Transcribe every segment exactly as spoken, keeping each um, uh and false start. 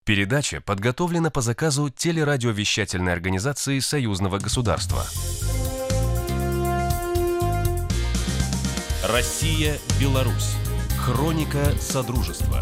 Передача подготовлена по заказу телерадиовещательной организации Союзного государства. Россия-Беларусь. Хроника Содружества.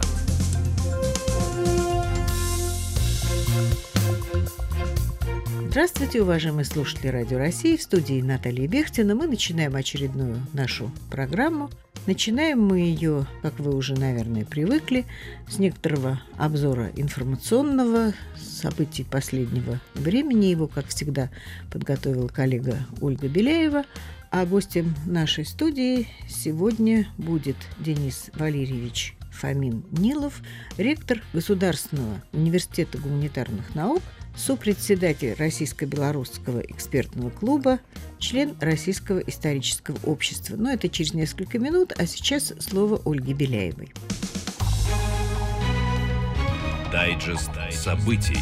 Здравствуйте, уважаемые слушатели Радио России. В студии Наталья Бехтина. Мы начинаем очередную нашу программу. Начинаем мы ее, как вы уже, наверное, привыкли, с некоторого обзора информационного, событий последнего времени. Его, как всегда, подготовила коллега Ольга Беляева. А гостем нашей студии сегодня будет Денис Валерьевич Фомин-Нилов, ректор Государственного университета гуманитарных наук, сопредседатель Российско-белорусского экспертного клуба, член Российского исторического общества. Но это через несколько минут, а сейчас слово Ольге Беляевой. Дайджест событий.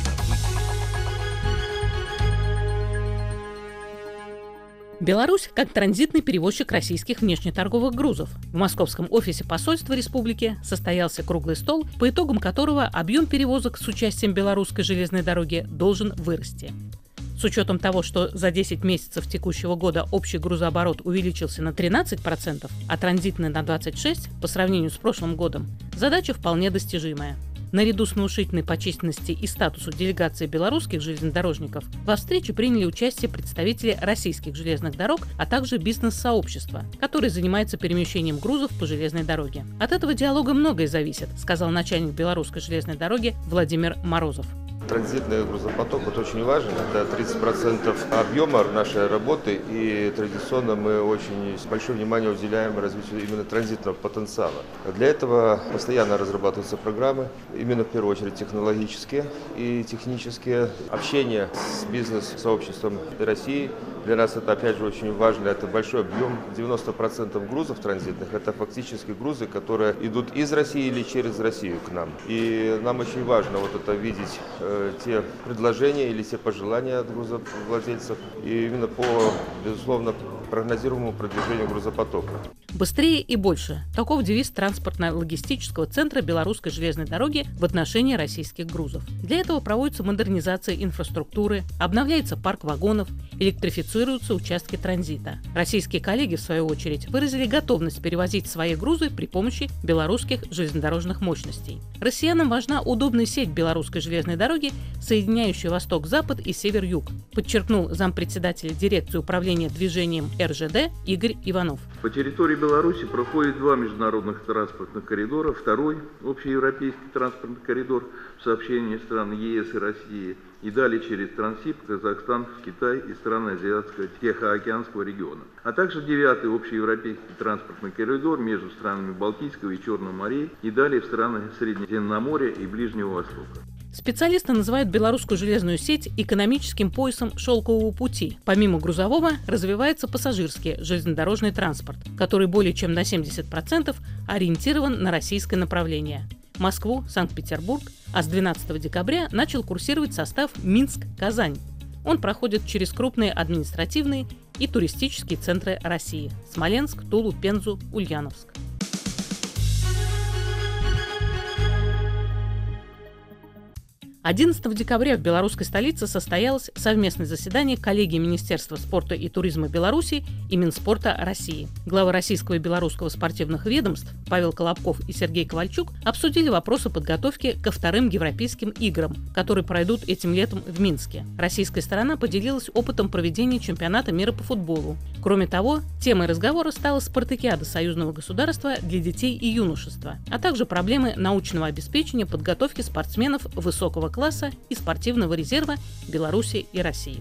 Беларусь как транзитный перевозчик российских внешнеторговых грузов. В московском офисе посольства республики состоялся круглый стол, по итогам которого объем перевозок с участием белорусской железной дороги должен вырасти. С учетом того, что за десять месяцев текущего года общий грузооборот увеличился на тринадцать процентов, а транзитный на двадцать шесть процентов по сравнению с прошлым годом, задача вполне достижимая. Наряду с внушительной по численности и статусу делегации белорусских железнодорожников во встрече приняли участие представители российских железных дорог, а также бизнес-сообщества, которое занимается перемещением грузов по железной дороге. От этого диалога многое зависит, сказал начальник белорусской железной дороги Владимир Морозов. Транзитный грузопоток – это очень важно. Это тридцать процентов объема нашей работы, и традиционно мы очень большое внимание уделяем развитию именно транзитного потенциала. Для этого постоянно разрабатываются программы, именно в первую очередь технологические и технические. Общение с бизнес-сообществом России для нас это опять же очень важно. Это большой объем. девяносто процентов грузов транзитных – это фактически грузы, которые идут из России или через Россию к нам. И нам очень важно вот это видеть, те предложения или те пожелания от грузовладельцев, и именно по, безусловно, прогнозируемому продвижению грузопотока. Быстрее и больше. Таков девиз транспортно-логистического центра Белорусской железной дороги в отношении российских грузов. Для этого проводится модернизация инфраструктуры, обновляется парк вагонов, электрифицируются участки транзита. Российские коллеги, в свою очередь, выразили готовность перевозить свои грузы при помощи белорусских железнодорожных мощностей. Россиянам важна удобная сеть белорусской железной дороги, соединяющая восток-запад и север-юг, подчеркнул зампредседателя дирекции управления движением эр жэ дэ Игорь Иванов. По территории Беларуси проходит два международных транспортных коридора. Второй – общеевропейский транспортный коридор в сообщении стран е эс и России. И далее через Транссиб, Казахстан, Китай и страны Азиатского Тихоокеанского региона. А также девятый общеевропейский транспортный коридор между странами Балтийского и Черного морей и далее в страны Средиземноморья и Ближнего Востока. Специалисты называют белорусскую железную сеть экономическим поясом шелкового пути. Помимо грузового развивается пассажирский железнодорожный транспорт, который более чем на семьдесят процентов ориентирован на российское направление – Москву, Санкт-Петербург, а с двенадцатого декабря начал курсировать состав Минск-Казань. Он проходит через крупные административные и туристические центры России – Смоленск, Тулу, Пензу, Ульяновск. одиннадцатого декабря в белорусской столице состоялось совместное заседание коллегии Министерства спорта и туризма Беларуси и Минспорта России. Главы российского и белорусского спортивных ведомств Павел Колобков и Сергей Ковальчук обсудили вопросы подготовки ко вторым Европейским играм, которые пройдут этим летом в Минске. Российская сторона поделилась опытом проведения чемпионата мира по футболу. Кроме того, темой разговора стала спартакиада Союзного государства для детей и юношества, а также проблемы научного обеспечения подготовки спортсменов высокого класса и спортивного резерва Беларуси и России.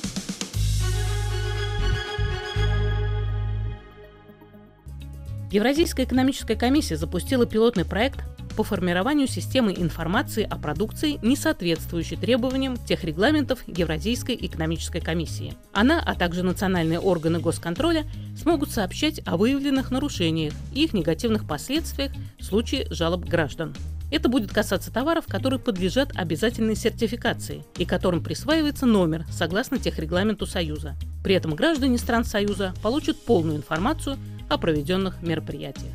Евразийская экономическая комиссия запустила пилотный проект по формированию системы информации о продукции, не соответствующей требованиям тех регламентов Евразийской экономической комиссии. Она, а также национальные органы госконтроля смогут сообщать о выявленных нарушениях и их негативных последствиях в случае жалоб граждан. Это будет касаться товаров, которые подлежат обязательной сертификации и которым присваивается номер согласно техрегламенту Союза. При этом граждане стран Союза получат полную информацию о проведенных мероприятиях.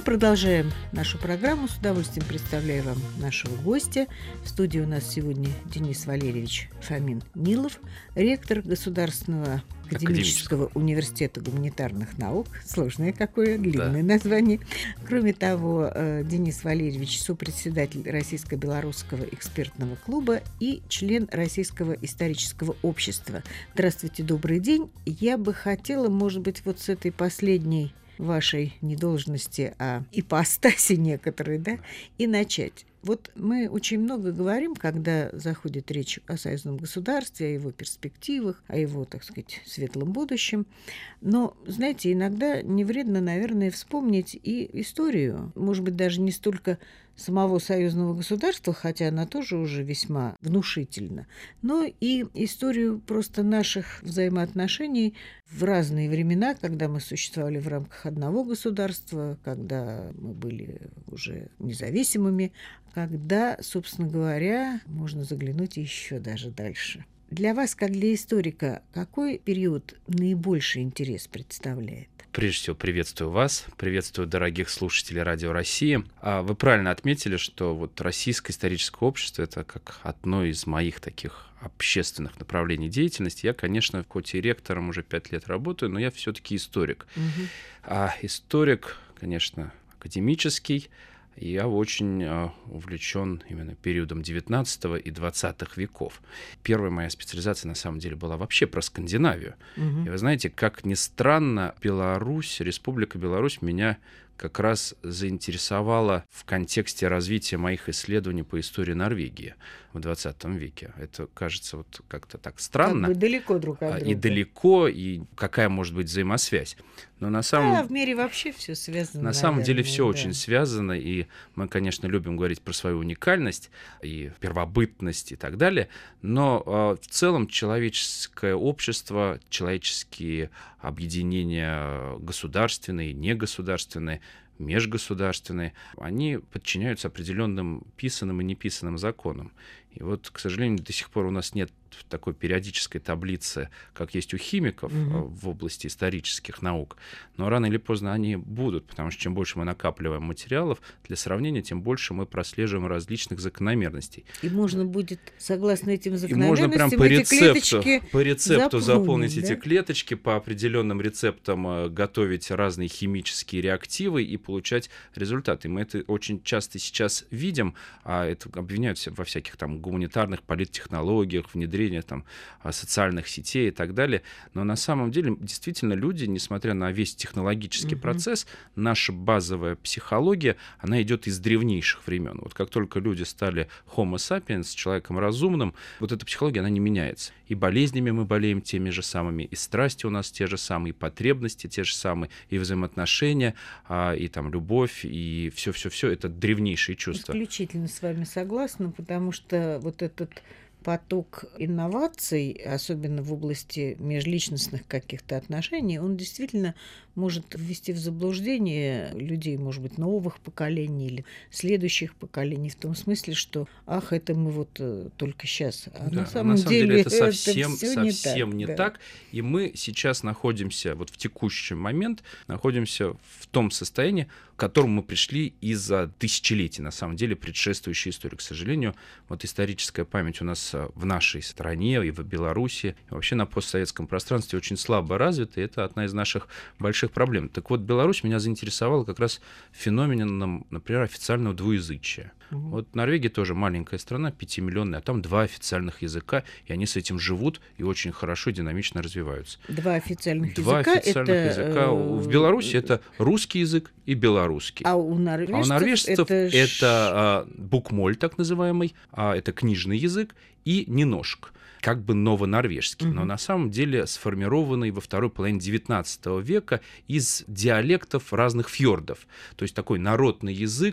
продолжаем нашу программу. С удовольствием представляю вам нашего гостя. В студии у нас сегодня Денис Валерьевич Фомин-Нилов, ректор Государственного академического университета гуманитарных наук. Сложное какое, длинное да. название. Кроме того, Денис Валерьевич сопредседатель Российско-белорусского экспертного клуба и член Российского исторического общества. Здравствуйте, добрый день. Я бы хотела, может быть, вот с этой последней вашей не должности, а ипостаси некоторые, да, и начать. Вот мы очень много говорим, когда заходит речь о союзном государстве, о его перспективах, о его, так сказать, светлом будущем. Но, знаете, иногда не вредно, наверное, вспомнить и историю. Может быть, даже не столько самого союзного государства, хотя она тоже уже весьма внушительна, но и историю просто наших взаимоотношений в разные времена, когда мы существовали в рамках одного государства, когда мы были уже независимыми, когда, собственно говоря, можно заглянуть еще даже дальше. Для вас, как для историка, какой период наибольший интерес представляет? Прежде всего, приветствую вас, приветствую дорогих слушателей Радио России. Вы правильно отметили, что вот Российское историческое общество — это как одно из моих таких общественных направлений деятельности. Я, конечно, хоть и ректором уже пять лет работаю, но я все-таки историк. Угу. А историк, конечно, академический. И я очень э, увлечен именно периодом девятнадцатого и двадцатых веков. Первая моя специализация, на самом деле, была вообще про Скандинавию. Угу. И вы знаете, как ни странно, Беларусь, Республика Беларусь меня как раз заинтересовала в контексте развития моих исследований по истории Норвегии в двадцатом веке. Это кажется вот как-то так странно. Как бы далеко друг от друга. И далеко, и какая может быть взаимосвязь. Но на самом... Да, в мире вообще все связано. На наверное, самом деле все да. очень связано, и мы, конечно, любим говорить про свою уникальность и первобытность и так далее, но э, в целом человеческое общество, человеческие объединения государственные, негосударственные, межгосударственные, они подчиняются определенным писанным и неписанным законам. И вот, к сожалению, до сих пор у нас нет такой периодической таблицы, как есть у химиков mm-hmm. в области исторических наук. Но рано или поздно они будут, потому что чем больше мы накапливаем материалов для сравнения, тем больше мы прослеживаем различных закономерностей. И можно будет, согласно этим закономерностям, и можно прям по рецепту, по рецепту заполнить, заполнить да? эти клеточки, по определенным рецептам готовить разные химические реактивы и получать результаты. Мы это очень часто сейчас видим, а это обвиняют во всяких там гуманитарных политтехнологиях, внедрении там, социальных сетей и так далее. Но на самом деле действительно люди, несмотря на весь технологический uh-huh. процесс, наша базовая психология, она идет из древнейших времен. Вот как только люди стали Homo sapiens, человеком разумным, вот эта психология, она не меняется. И болезнями мы болеем теми же самыми, и страсти у нас те же самые, и потребности те же самые, и взаимоотношения, и там любовь, и все-все-все. Это древнейшие чувства. Исключительно с вами согласна, потому что вот этот поток инноваций, особенно в области межличностных каких-то отношений, он действительно может ввести в заблуждение людей, может быть, новых поколений или следующих поколений, в том смысле, что ах, это мы вот э, только сейчас. А да, на самом, на самом деле, деле это совсем, это совсем не так. не да. так. И мы сейчас находимся, вот в текущий момент, находимся в том состоянии, к которому мы пришли из-за тысячелетий, на самом деле, предшествующей истории. К сожалению, вот историческая память у нас в нашей стране и в Беларуси, и вообще на постсоветском пространстве очень слабо развита, и это одна из наших больших проблем. Так вот, Беларусь меня заинтересовала как раз феноменом, например, официального двуязычия. Угу. Вот Норвегия тоже маленькая страна, пятимиллионная, а там два официальных языка, и они с этим живут и очень хорошо, динамично развиваются. Два официальных два языка? официальных это... языка. В Беларуси это русский язык и белорусский. А у норвежцев, а у норвежцев это, это а, букмоль, так называемый, а, это книжный язык, и неношк, как бы новонорвежский, угу. но на самом деле сформированный во второй половине девятнадцатого века из диалектов разных фьордов. То есть такой народный язык,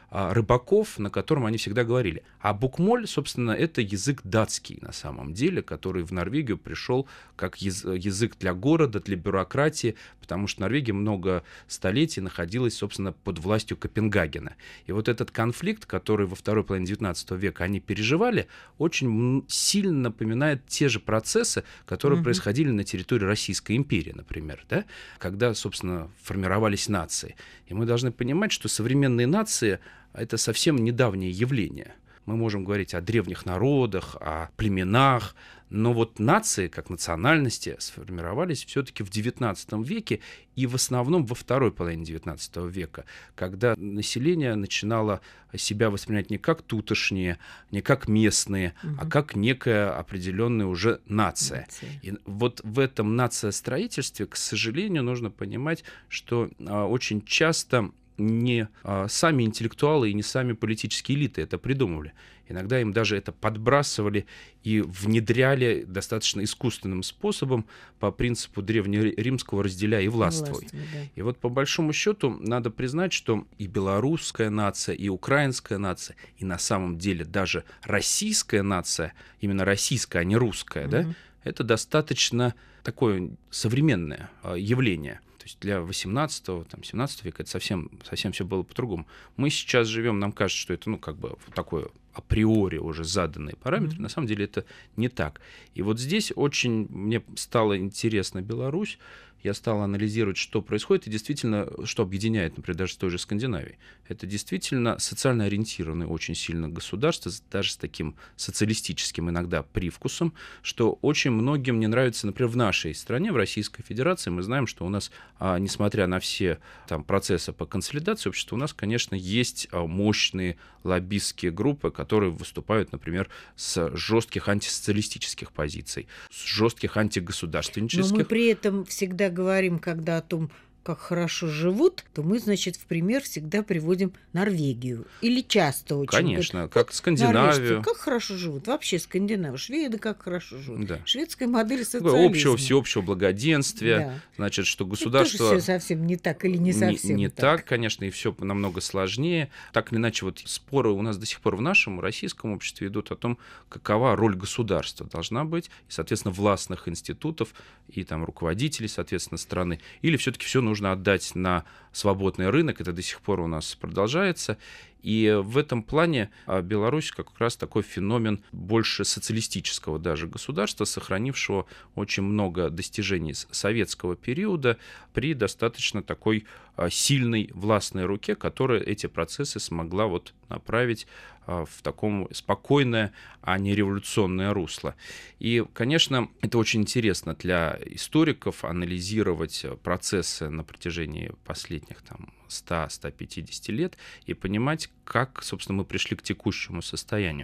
рыбаков, на котором они всегда говорили. А букмоль, собственно, это язык датский на самом деле, который в Норвегию пришел как язык для города, для бюрократии, потому что Норвегия много столетий находилась, собственно, под властью Копенгагена. И вот этот конфликт, который во второй половине девятнадцатого века они переживали, очень сильно напоминает те же процессы, которые mm-hmm. происходили на территории Российской империи, например, да? Когда, собственно, формировались нации. И мы должны понимать, что современные нации — это совсем недавнее явление. Мы можем говорить о древних народах, о племенах, но вот нации, как национальности, сформировались все-таки в девятнадцатом веке и в основном во второй половине девятнадцатого века, когда население начинало себя воспринимать не как тутошние, не как местные, угу. а как некая определенная уже нация. нация. И вот в этом нациостроительстве, к сожалению, нужно понимать, что а, очень часто не а, сами интеллектуалы и не сами политические элиты это придумывали. Иногда им даже это подбрасывали и внедряли достаточно искусственным способом по принципу древнеримского «разделяй и властвуй». властвуй да. И вот по большому счету надо признать, что и белорусская нация, и украинская нация, и на самом деле даже российская нация, именно российская, а не русская, угу. да, это достаточно такое современное явление. То есть для восемнадцатого, там, семнадцатого века это совсем, совсем все было по-другому. Мы сейчас живем, нам кажется, что это, ну, как бы такое априори уже заданные параметры. Mm-hmm. На самом деле это не так. И вот здесь очень мне стало интересна Беларусь. Я стал анализировать, что происходит, и действительно, что объединяет, например, даже с той же Скандинавией. Это действительно социально ориентированное очень сильно государство, даже с таким социалистическим иногда привкусом, что очень многим не нравится, например, в нашей стране, в Российской Федерации. Мы знаем, что у нас, а, несмотря на все там, процессы по консолидации общества, у нас, конечно, есть а, мощные лоббистские группы, которые выступают, например, с жестких антисоциалистических позиций, с жестких антигосударственнических. Но мы при этом всегда говорим, когда о том, как хорошо живут, то мы, значит, в пример всегда приводим Норвегию. Или часто очень. Конечно, говорят, как вот Скандинавию. Как хорошо живут. Вообще Скандинавия. Шведы как хорошо живут. Да. Шведская модель социализма. Общего, всеобщего благоденствия. Да. Значит, что государство... Это тоже все совсем не так или не совсем Не, не так. так, конечно, и все намного сложнее. Так или иначе, вот споры у нас до сих пор в нашем российском обществе идут о том, какова роль государства должна быть, и, соответственно, властных институтов и там руководителей, соответственно, страны. Или все-таки все нужно отдать на свободный рынок, это до сих пор у нас продолжается. И в этом плане Беларусь как раз такой феномен больше социалистического даже государства, сохранившего очень много достижений советского периода при достаточно такой сильной властной руке, которая эти процессы смогла вот направить в таком спокойное, а не революционное русло. И, конечно, это очень интересно для историков анализировать процессы на протяжении последних там, сто - сто пятьдесят лет и понимать, как, собственно, мы пришли к текущему состоянию.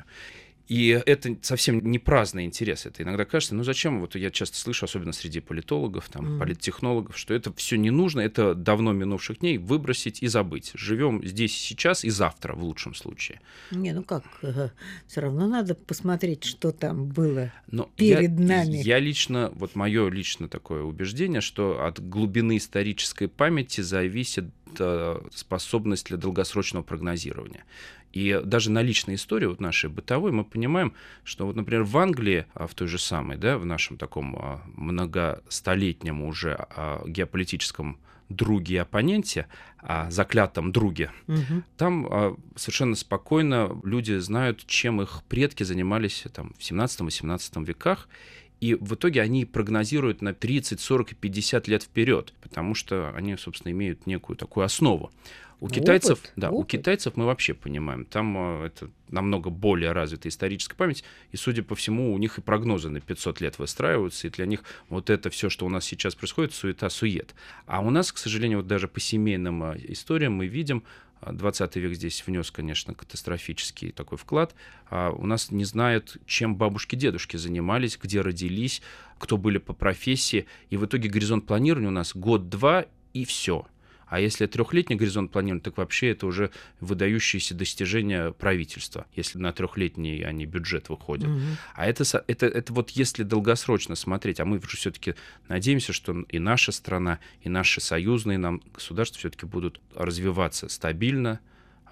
И это совсем не праздный интерес. Это иногда кажется, ну зачем, вот я часто слышу, особенно среди политологов, там, mm. политтехнологов, что это все не нужно, это давно минувших дней, выбросить и забыть. Живем здесь сейчас и завтра, в лучшем случае. Не, ну как, все равно надо посмотреть, что там было Но перед я, нами. Я лично, вот мое лично такое убеждение, что от глубины исторической памяти зависит способность для долгосрочного прогнозирования. И даже на личной истории, вот нашей бытовой, мы понимаем, что, вот, например, в Англии, в той же самой, да, в нашем таком многостолетнем уже геополитическом друге и оппоненте, заклятом друге, угу. там совершенно спокойно люди знают, чем их предки занимались там, в семнадцатом-восемнадцатом веках. И в итоге они прогнозируют на тридцать, сорок и пятьдесят лет вперед, потому что они, собственно, имеют некую такую основу. У китайцев, опыт, да, опыт. у китайцев мы вообще понимаем, там это намного более развитая историческая память, и, судя по всему, у них и прогнозы на пятьсот лет выстраиваются, и для них вот это все, что у нас сейчас происходит, суета-сует. А у нас, к сожалению, вот даже по семейным историям мы видим, двадцатый век здесь внес, конечно, катастрофический такой вклад. А у нас не знают, чем бабушки-дедушки занимались, где родились, кто были по профессии. И в итоге горизонт планирования у нас год-два и все. А если трехлетний горизонт планирования, так вообще это уже выдающиеся достижения правительства, если на трехлетний они бюджет выходят. Угу. А это, это, это вот если долгосрочно смотреть, а мы же все-таки надеемся, что и наша страна, и наши союзные нам государства все-таки будут развиваться стабильно,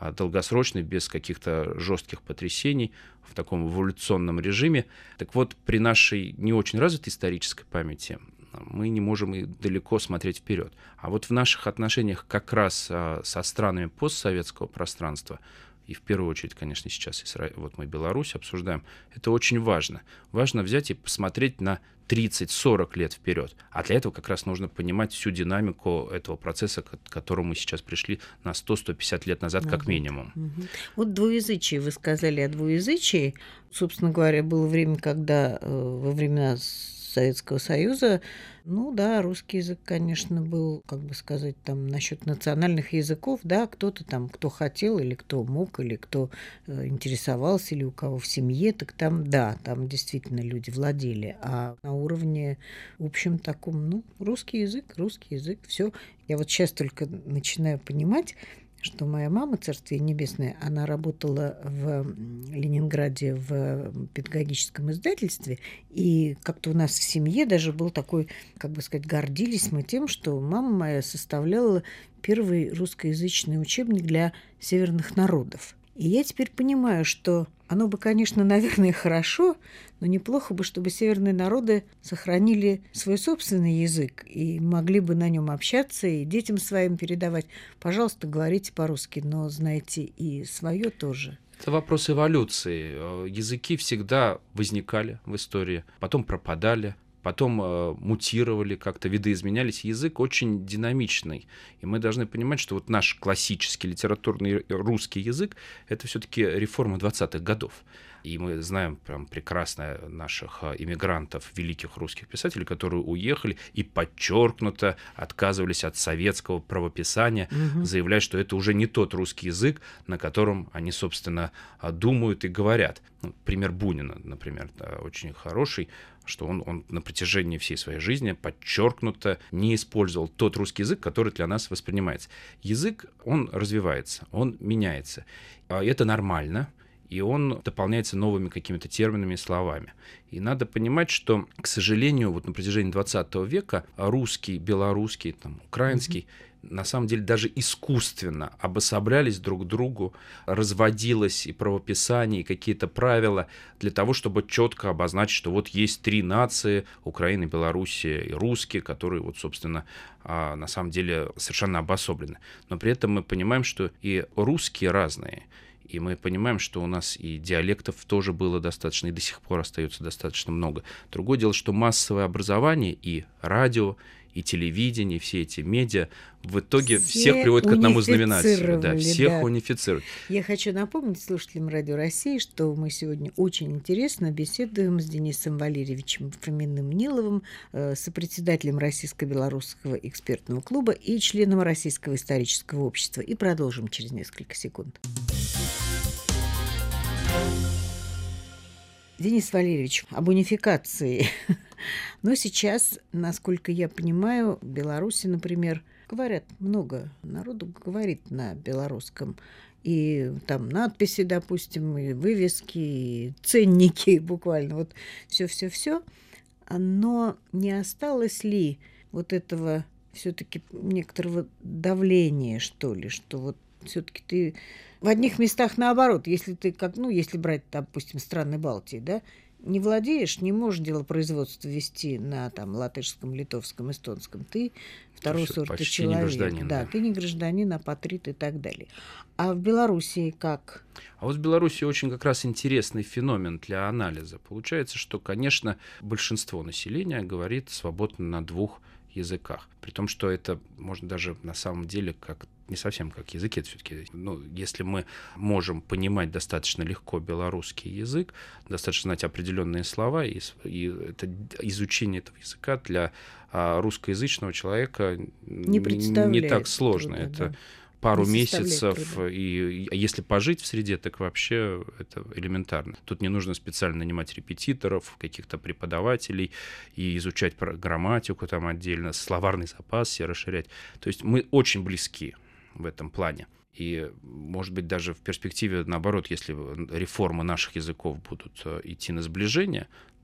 долгосрочный, без каких-то жестких потрясений, в таком эволюционном режиме. Так вот, при нашей не очень развитой исторической памяти мы не можем и далеко смотреть вперед. А вот в наших отношениях как раз со странами постсоветского пространства, и в первую очередь, конечно, сейчас Изра... вот мы Беларусь обсуждаем, это очень важно. Важно взять и посмотреть на тридцать-сорок лет вперед. А для этого как раз нужно понимать всю динамику этого процесса, к которому мы сейчас пришли на сто-сто пятьдесят лет назад, как минимум. Угу. Вот двуязычие, вы сказали о двуязычии. Собственно говоря, было время, когда э, во времена Советского Союза, ну да, русский язык, конечно, был, как бы сказать, там, насчет национальных языков, да, кто-то там, кто хотел, или кто мог, или кто э, интересовался, или у кого в семье, так там, да, там действительно люди владели. А на уровне, в общем, таком, ну, русский язык, русский язык, все. Я вот сейчас только начинаю понимать, что моя мама, Царствие Небесное, она работала в Ленинграде в педагогическом издательстве, и как-то у нас в семье даже был такой, как бы сказать, гордились мы тем, что мама моя составляла первый русскоязычный учебник для северных народов. И я теперь понимаю, что оно бы, конечно, наверное, хорошо, но неплохо бы, чтобы северные народы сохранили свой собственный язык и могли бы на нем общаться и детям своим передавать. Пожалуйста, говорите по-русски, но знайте и свое тоже. Это вопрос эволюции. Языки всегда возникали в истории, потом пропадали, потом э, мутировали, как-то видоизменялись. Язык очень динамичный. И мы должны понимать, что вот наш классический литературный русский язык — это все-таки реформа двадцатых годов. И мы знаем прям прекрасно наших иммигрантов, великих русских писателей, которые уехали и подчеркнуто отказывались от советского правописания, угу. заявляя, что это уже не тот русский язык, на котором они, собственно, думают и говорят. Ну, пример Бунина, например, да, очень хороший, что он, он на протяжении всей своей жизни подчеркнуто не использовал тот русский язык, который для нас воспринимается. Язык, он развивается, он меняется. Это нормально. И он дополняется новыми какими-то терминами и словами. И надо понимать, что, к сожалению, вот на протяжении двадцатого века русский, белорусский, там, украинский, mm-hmm. на самом деле даже искусственно обособлялись друг к другу, разводилось и правописание, и какие-то правила для того, чтобы четко обозначить, что вот есть три нации — Украина, Белоруссия и русские, которые, вот, собственно, на самом деле совершенно обособлены. Но при этом мы понимаем, что и русские разные. И мы понимаем, что у нас и диалектов тоже было достаточно, и до сих пор остается достаточно много. Другое дело, что массовое образование и радио, и телевидение, и все эти медиа в итоге все всех приводят к одному знаменателю. Да, всех да. унифицируют. Я хочу напомнить слушателям Радио России, что мы сегодня очень интересно беседуем с Денисом Валерьевичем Фоминым-Ниловым, сопредседателем Российско-белорусского экспертного клуба и членом Российского исторического общества. И продолжим через несколько секунд. Денис Валерьевич, об унификации. Но сейчас, насколько я понимаю, в Беларуси, например, говорят много народу, говорит на белорусском. И там надписи, допустим, и вывески, и ценники буквально. Вот все-все-все. Но не осталось ли вот этого все-таки некоторого давления, что ли, что вот все-таки ты в одних местах наоборот, если ты как, ну, если брать, допустим, страны Балтии, да, не владеешь, не можешь делопроизводство вести на там латышском, литовском, эстонском, ты второго сорта человек. Не гражданин, да, да, ты не гражданин, апатрид и так далее. А в Белоруссии как? А вот в Беларуси очень как раз интересный феномен для анализа. Получается, что, конечно, большинство населения говорит свободно на двух языках. При том, что это можно даже на самом деле как не совсем как языки, это все-таки, ну, если мы можем понимать достаточно легко белорусский язык, достаточно знать определенные слова, и, и это, изучение этого языка для а, русскоязычного человека не, не так сложно. Труда, это да. пару месяцев, труда. И если пожить в среде, так вообще это элементарно. Тут не нужно специально нанимать репетиторов, каких-то преподавателей и изучать грамматику там отдельно, словарный запас себе расширять. То есть мы очень близки в этом плане. И, может быть, даже в перспективе, наоборот, если реформы наших языков будут идти на сближение,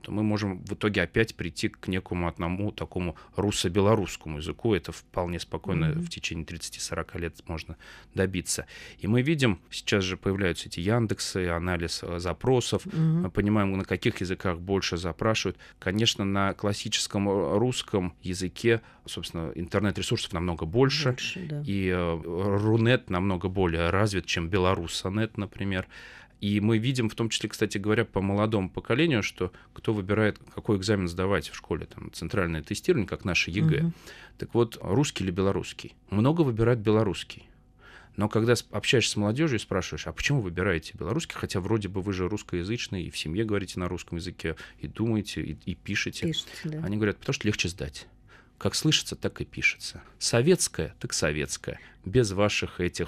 то мы можем в итоге опять прийти к некому одному такому руссо-белорусскому языку. Это вполне спокойно mm-hmm. в течение тридцати-сорока лет можно добиться. И мы видим, сейчас же появляются эти Яндексы, анализ запросов, mm-hmm. мы понимаем, на каких языках больше запрашивают. Конечно, на классическом русском языке, собственно, интернет-ресурсов намного больше, больше да. и э, Рунет намного более развит, чем Беларуссонет, например. И мы видим, в том числе, кстати говоря, по молодому поколению, что кто выбирает, какой экзамен сдавать в школе, там, центральное тестирование, как наше ЕГЭ. Угу. Так вот, русский или белорусский? Много выбирают белорусский. Но когда общаешься с молодежью и спрашиваешь, а почему выбираете белорусский, хотя вроде бы вы же русскоязычный, и в семье говорите на русском языке, и думаете, и, и пишете. Пишите, да. Они говорят, потому что легче сдать. Как слышится, так и пишется. Советское, так советское. Без ваших этих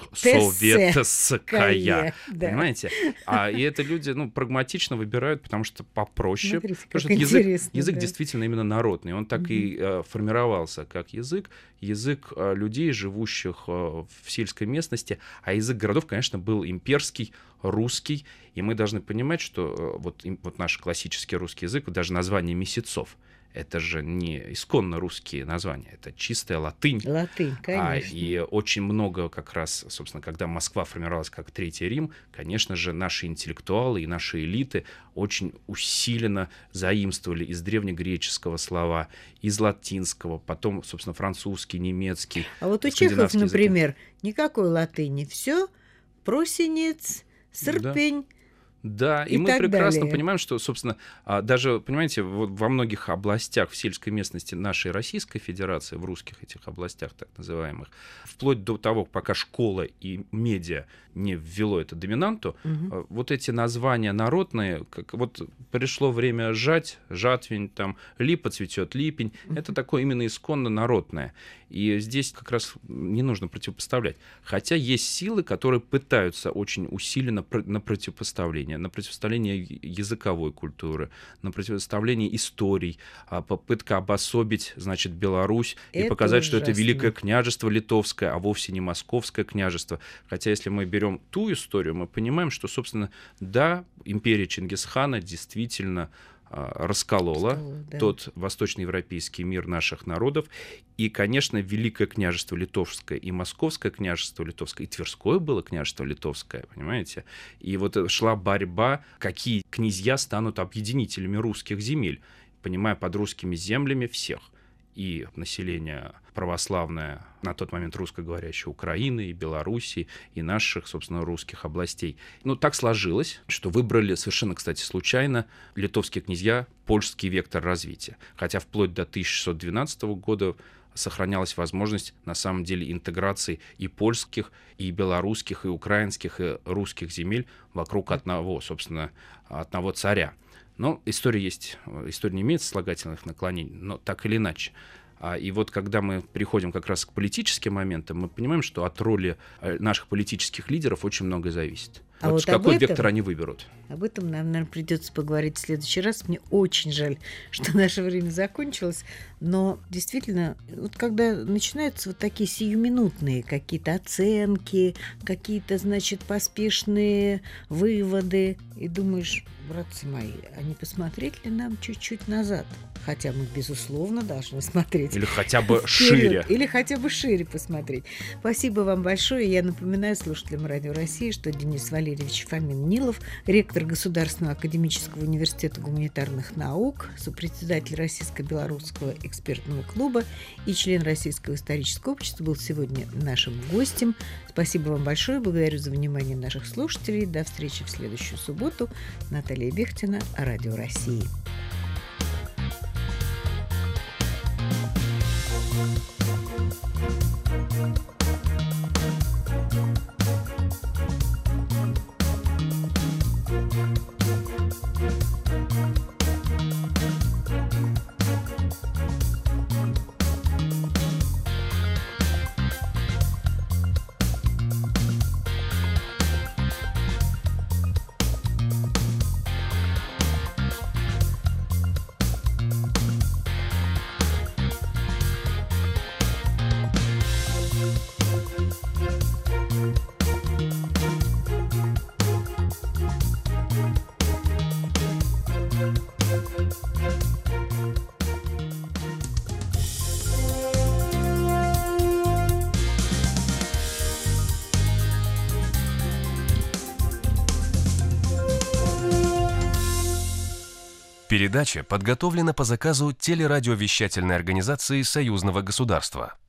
советская. Да. Понимаете? А и это люди, ну, прагматично выбирают, потому что попроще. Смотрите, потому что язык, язык да. действительно именно народный. Он так угу. и э, формировался как язык. Язык э, людей, живущих э, в сельской местности. А язык городов, конечно, был имперский, русский. И мы должны понимать, что э, вот, им, вот наш классический русский язык, даже название месяцев, это же не исконно русские названия, это чистая латынь. Латынь, конечно. А, и очень много как раз, собственно, когда Москва формировалась как Третий Рим, конечно же, наши интеллектуалы и наши элиты очень усиленно заимствовали из древнегреческого слова, из латинского, потом, собственно, французский, немецкий. А вот у Чехов, например, языки. Никакой латыни. Все просенец, сырпень. Да. Да, и, и мы прекрасно далее. Понимаем, что, собственно, даже, понимаете, вот во многих областях в сельской местности нашей Российской Федерации, в русских этих областях так называемых, вплоть до того, пока школа и медиа не ввело это доминанту, угу. вот эти названия народные, как вот пришло время жать, жатвень, там, липа цветет, липень, угу. это такое именно исконно народное. И здесь как раз не нужно противопоставлять. Хотя есть силы, которые пытаются очень усиленно на противопоставление, на противопоставление языковой культуры, на противопоставление историй, попытка обособить, значит, Беларусь это и показать, ужасно. Что это Великое княжество Литовское, а вовсе не Московское княжество. Хотя если мы берем ту историю, мы понимаем, что, собственно, да, империя Чингисхана действительно расколола Стол, да. тот восточноевропейский мир наших народов. И, конечно, Великое княжество Литовское и Московское княжество Литовское, и Тверское было княжество Литовское, понимаете? И вот шла борьба, какие князья станут объединителями русских земель, понимая под русскими землями всех. И население православное, на тот момент русскоговорящее Украины и Белоруссии, и наших, собственно, русских областей. Ну, так сложилось, что выбрали совершенно, кстати, случайно литовские князья польский вектор развития. Хотя вплоть до тысяча шестьсот двенадцатого года сохранялась возможность, на самом деле, интеграции и польских, и белорусских, и украинских, и русских земель вокруг одного, собственно, одного царя. Но история есть, история не имеет слагательных наклонений, но так или иначе. И вот когда мы переходим как раз к политическим моментам, мы понимаем, что от роли наших политических лидеров очень многое зависит. А вот вот какой этом, вектор они выберут? Об этом нам, наверное, придется поговорить в следующий раз. Мне очень жаль, что наше время закончилось. Но действительно, вот когда начинаются вот такие сиюминутные какие-то оценки, какие-то, значит, поспешные выводы, и думаешь, братцы мои, а не посмотреть ли нам чуть-чуть назад? Хотя мы, безусловно, должны смотреть. Или хотя бы шире. Или хотя бы шире посмотреть. Спасибо вам большое. Я напоминаю слушателям Радио России, что Денис Валерьевич Фомин-Нилов, ректор Государственного академического университета гуманитарных наук, сопредседатель Российско-белорусского экспертного клуба и член Российского исторического общества, был сегодня нашим гостем. Спасибо вам большое. Благодарю за внимание наших слушателей. До встречи в следующую субботу. Наталья Бехтина, Радио России. Передача подготовлена по заказу телерадиовещательной организации Союзного государства.